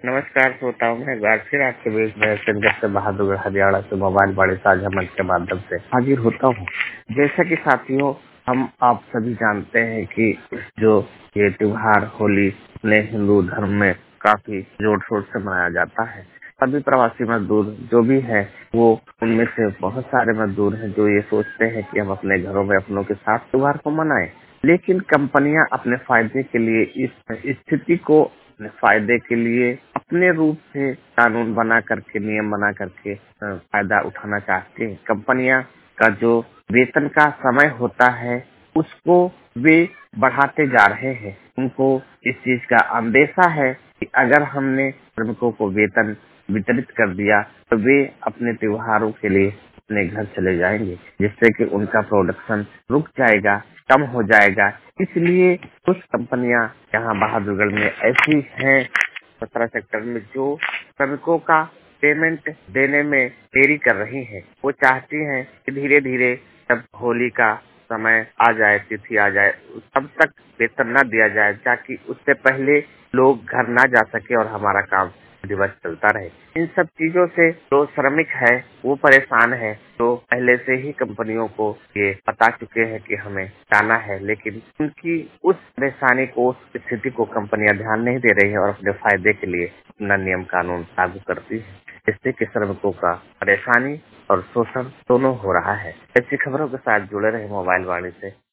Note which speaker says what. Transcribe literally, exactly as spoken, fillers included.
Speaker 1: नमस्कार श्रोताओं, मैं एक बार फिर आपके बीच में सिंगर से बहादुर हरियाणा से मोबाइल बड़े साझा मंच के माध्यम से हाजिर होता हूँ। जैसा कि साथियों, हम आप सभी जानते हैं कि जो ये त्योहार होली अपने हिंदू धर्म में काफी जोर शोर से मनाया जाता है। सभी प्रवासी मजदूर जो भी है, वो उनमें से बहुत सारे मजदूर हैं जो ये सोचते हैं कि हम अपने घरों में अपनों के साथ त्योहार को मनाएं, लेकिन कंपनियां अपने फायदे के लिए इस स्थिति को अपने फायदे के लिए अपने रूप से कानून बना करके, नियम बना करके अ, फायदा उठाना चाहती हैं। कंपनियां का जो वेतन का समय होता है उसको वे बढ़ाते जा रहे हैं। उनको इस चीज का अंदेशा है कि अगर हमने श्रमिकों को वेतन वितरित कर दिया तो वे अपने त्योहारों के लिए अपने घर चले जाएंगे, जिससे कि उनका प्रोडक्शन रुक जाएगा, कम हो जाएगा। इसलिए कुछ कंपनियां यहाँ बहादुरगढ़ में ऐसी हैं सत्रह सेक्टर में जो श्रमिकों का पेमेंट देने में देरी कर रही हैं। वो चाहती हैं कि धीरे धीरे जब होली का समय आ जाए, तिथि आ जाए, तब तक वेतन न दिया जाए ताकि उससे पहले लोग घर ना जा सके और हमारा काम दिवस चलता रहे। इन सब चीजों से जो श्रमिक है वो परेशान है। तो पहले से ही कंपनियों को ये बता चुके हैं कि हमें जाना है, लेकिन उनकी उस परेशानी को, उस स्थिति को कंपनियां ध्यान नहीं दे रही है और अपने फायदे के लिए अपना नियम कानून लागू करती है, जिससे कि श्रमिकों का परेशानी और शोषण दोनों हो रहा है। ऐसी खबरों के साथ जुड़े रहे मोबाइल वाणी से।